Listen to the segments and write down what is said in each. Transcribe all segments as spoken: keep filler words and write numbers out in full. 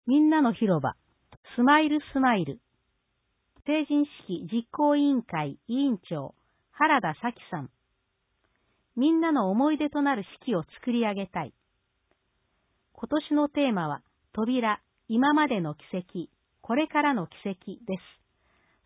みんなの広場、スマイルスマイル。成人式実行委員会委員長、原田咲さん。みんなの思い出となる式を作り上げたい。今年のテーマは、扉、今までの奇跡、これからの奇跡です。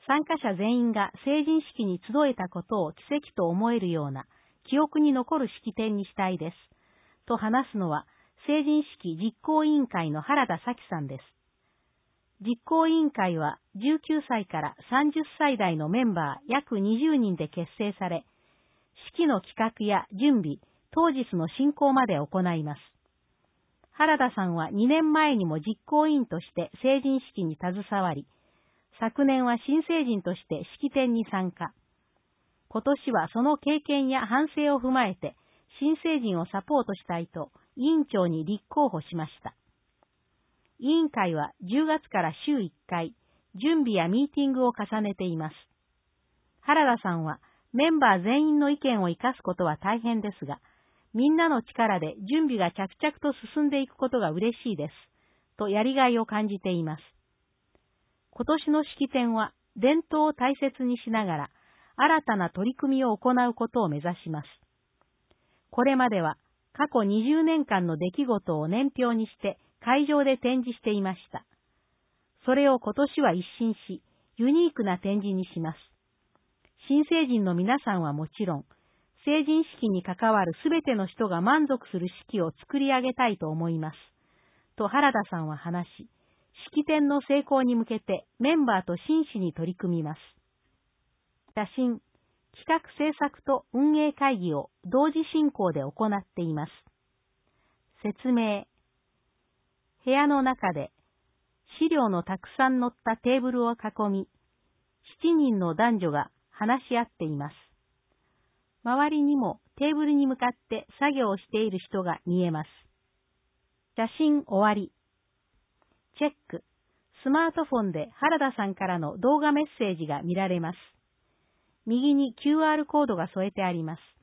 参加者全員が成人式に集えたことを奇跡と思えるような、記憶に残る式典にしたいです。と話すのは、成人式実行委員会の原田咲さんです。実行委員会はじゅうきゅうさいからさんじゅっさい代のメンバー約にじゅうにんで結成され、式の企画や準備、当日の進行まで行います。原田さんはにねんまえにも実行委員として成人式に携わり、昨年は新成人として式典に参加。今年はその経験や反省を踏まえて、新成人をサポートしたいと委員長に立候補しました。委員会はじゅうがつから週いっかい、準備やミーティングを重ねています。原田さんは、メンバー全員の意見を生かすことは大変ですが、みんなの力で準備が着々と進んでいくことが嬉しいです、とやりがいを感じています。今年の式典は、伝統を大切にしながら、新たな取り組みを行うことを目指します。これまでは、過去にじゅうねんかんの出来事を年表にして、会場で展示していました。それを今年は一新し、ユニークな展示にします。新成人の皆さんはもちろん、成人式に関わるすべての人が満足する式を作り上げたいと思います。と原田さんは話し、式典の成功に向けてメンバーと真摯に取り組みます。写真、企画制作と運営会議を同時進行で行っています。説明。部屋の中で資料のたくさん載ったテーブルを囲み、しちにんの男女が話し合っています。周りにもテーブルに向かって作業をしている人が見えます。写真終わり。チェック。スマートフォンで原田さんからの動画メッセージが見られます。右に キューアール コードが添えてあります。